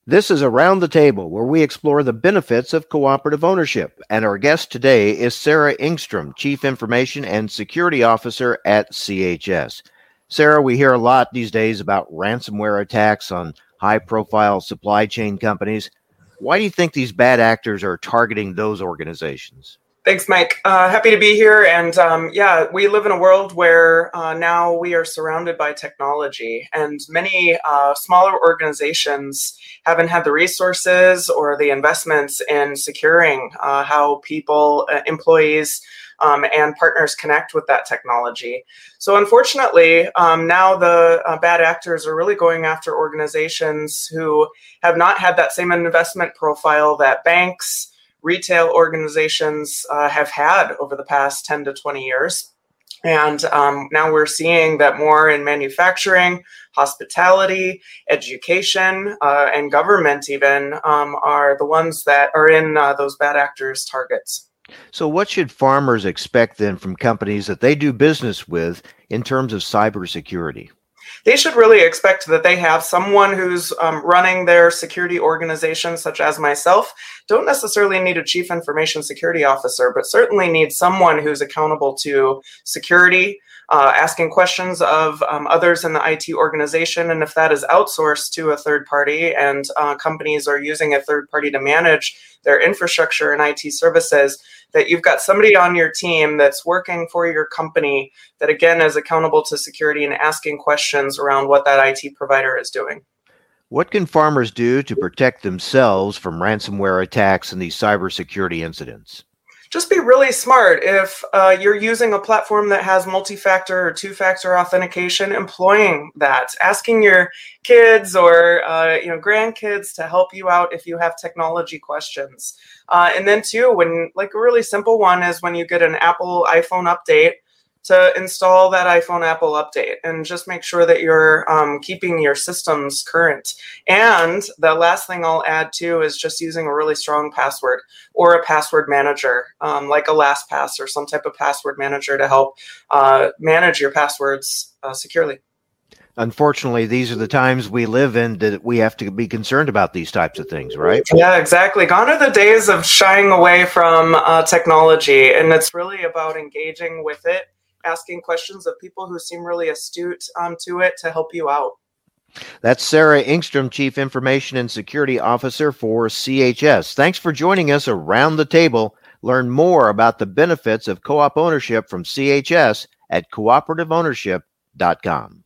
This is Around the Table, where we explore the benefits of cooperative ownership. And our guest today is Sarah Engstrom, Chief Information and Security Officer at CHS. Sarah, we hear a lot these days about ransomware attacks on high-profile supply chain companies. Why do you think these bad actors are targeting those organizations? Thanks, Mike. Happy to be here. And we live in a world where now we are surrounded by technology, and many smaller organizations haven't had the resources or the investments in securing how people, employees, and partners connect with that technology. So unfortunately, now the bad actors are really going after organizations who have not had that same investment profile that banks, retail organizations have had over the past 10 to 20 years. And now we're seeing that more in manufacturing, hospitality, education, and government even are the ones that are in those bad actors' targets. So what should farmers expect then from companies that they do business with in terms of cybersecurity? They should really expect that they have someone who's running their security organization, such as myself. Don't necessarily need a chief information security officer, but certainly need someone who's accountable to security, asking questions of others in the IT organization. And if that is outsourced to a third party and companies are using a third party to manage their infrastructure and IT services, that you've got somebody on your team that's working for your company that, again, is accountable to security and asking questions around what that IT provider is doing. What can farmers do to protect themselves from ransomware attacks and these cybersecurity incidents? Just be really smart. If you're using a platform that has multi-factor or two-factor authentication, employing that, asking your kids or grandkids to help you out if you have technology questions. And then too, when like a really simple one is when you get an Apple iPhone update, to install that iPhone Apple update and just make sure that you're keeping your systems current. And the last thing I'll add too is just using a really strong password or a password manager, like a LastPass or some type of password manager to help manage your passwords securely. Unfortunately, these are the times we live in that we have to be concerned about these types of things, right? Yeah, exactly. Gone are the days of shying away from technology, and it's really about engaging with it, asking questions of people who seem really astute to it to help you out. That's Sarah Engstrom, Chief Information and Security Officer for CHS. Thanks for joining us around the table. Learn more about the benefits of co-op ownership from CHS at cooperativeownership.com.